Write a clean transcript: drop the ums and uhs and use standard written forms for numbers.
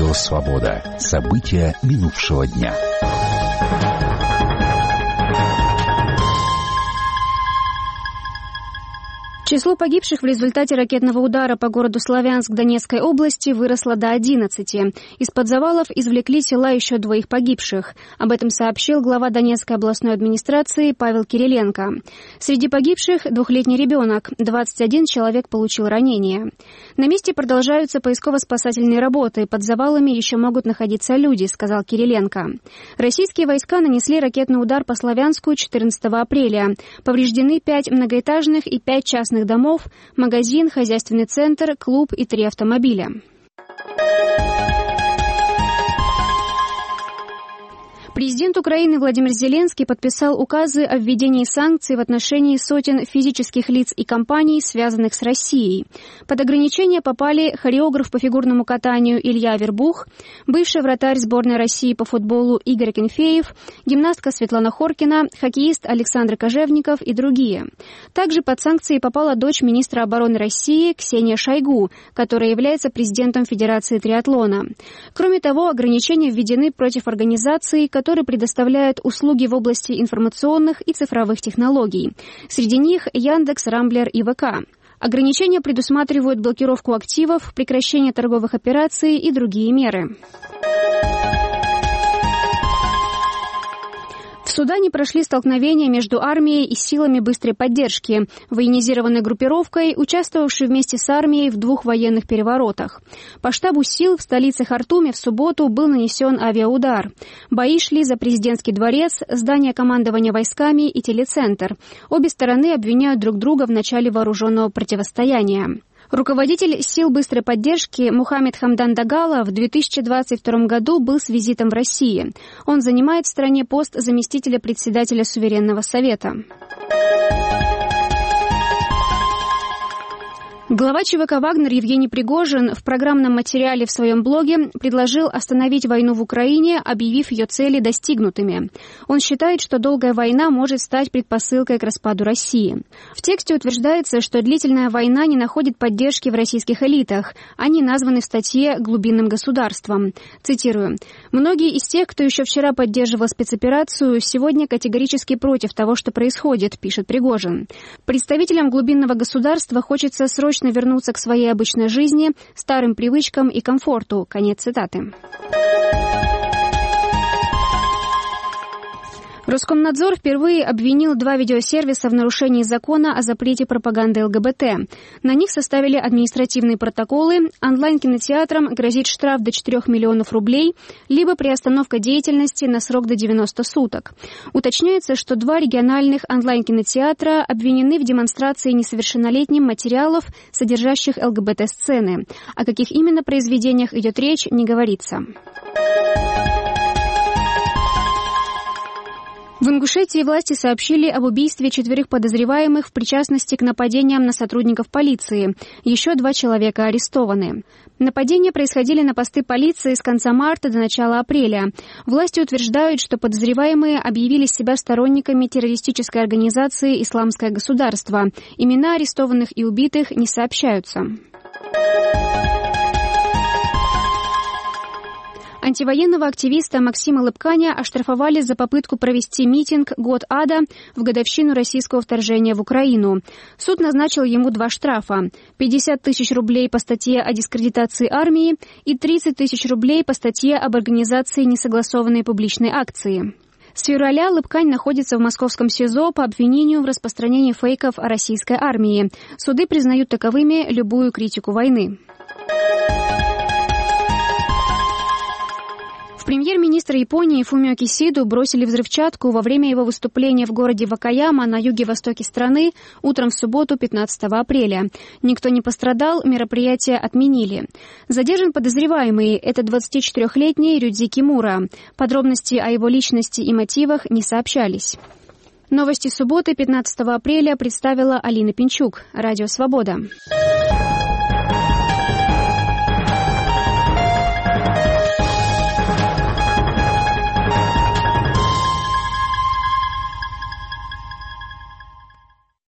Радио «Свобода». События минувшего дня. Число погибших в результате ракетного удара по городу Славянск Донецкой области выросло до 11. Из-под завалов извлекли тела еще 2 погибших. Об этом сообщил глава Донецкой областной администрации Павел Кириленко. Среди погибших 2-летний ребенок, 21 человек получил ранения. На месте продолжаются поисково-спасательные работы. Под завалами еще могут находиться люди, сказал Кириленко. Российские войска нанесли ракетный удар по Славянску 14 апреля. Повреждены 5 многоэтажных и 5 частных домов, магазин, хозяйственный центр, клуб и 3 автомобиля. Президент Украины Владимир Зеленский подписал указы о введении санкций в отношении сотен физических лиц и компаний, связанных с Россией. Под ограничения попали хореограф по фигурному катанию Илья Вербух, бывший вратарь сборной России по футболу Игорь Акинфеев, гимнастка Светлана Хоркина, хоккеист Александр Кожевников и другие. Также под санкции попала дочь министра обороны России Ксения Шойгу, которая является президентом Федерации триатлона. Кроме того, ограничения введены против организаций, которые предоставляют услуги в области информационных и цифровых технологий. Среди них Яндекс, Рамблер и ВК. Ограничения предусматривают блокировку активов, прекращение торговых операций и другие меры. В Судане прошли столкновения между армией и силами быстрой поддержки, военизированной группировкой, участвовавшей вместе с армией в 2 военных переворотах. По штабу сил в столице Хартуме в субботу был нанесен авиаудар. Бои шли за президентский дворец, здание командования войсками и телецентр. Обе стороны обвиняют друг друга в начале вооруженного противостояния. Руководитель сил быстрой поддержки Мухаммед Хамдан Дагало в 2022 году был с визитом в России. Он занимает в стране пост заместителя председателя Суверенного совета. Глава ЧВК «Вагнер» Евгений Пригожин в программном материале в своем блоге предложил остановить войну в Украине, объявив ее цели достигнутыми. Он считает, что долгая война может стать предпосылкой к распаду России. В тексте утверждается, что длительная война не находит поддержки в российских элитах. Они названы в статье глубинным государством. Цитирую. «Многие из тех, кто еще вчера поддерживал спецоперацию, сегодня категорически против того, что происходит», пишет Пригожин. Представителям глубинного государства хочется срочно вернуться к своей обычной жизни, старым привычкам и комфорту. Конец цитаты. Роскомнадзор впервые обвинил 2 видеосервиса в нарушении закона о запрете пропаганды ЛГБТ. На них составили административные протоколы, онлайн-кинотеатрам грозит штраф до 4 миллионов рублей, либо приостановка деятельности на срок до 90 суток. Уточняется, что 2 региональных онлайн-кинотеатра обвинены в демонстрации несовершеннолетним материалов, содержащих ЛГБТ-сцены. О каких именно произведениях идет речь, не говорится. В Ингушетии власти сообщили об убийстве 4 подозреваемых в причастности к нападениям на сотрудников полиции. Еще 2 человека арестованы. Нападения происходили на посты полиции с конца марта до начала апреля. Власти утверждают, что подозреваемые объявили себя сторонниками террористической организации «Исламское государство». Имена арестованных и убитых не сообщаются. Антивоенного активиста Максима Лыбканя оштрафовали за попытку провести митинг «Год ада» в годовщину российского вторжения в Украину. Суд назначил ему 2 штрафа – 50 тысяч рублей по статье о дискредитации армии и 30 тысяч рублей по статье об организации несогласованной публичной акции. С февраля Лыбкань находится в московском СИЗО по обвинению в распространении фейков о российской армии. Суды признают таковыми любую критику войны. Премьер-министра Японии Фумио Кисиду бросили взрывчатку во время его выступления в городе Вакаяма на юге-востоке страны утром в субботу 15 апреля. Никто не пострадал, мероприятие отменили. Задержан подозреваемый – это 24-летний Рюдзи Кимура. Подробности о его личности и мотивах не сообщались. Новости субботы 15 апреля представила Алина Пинчук. Радио «Свобода».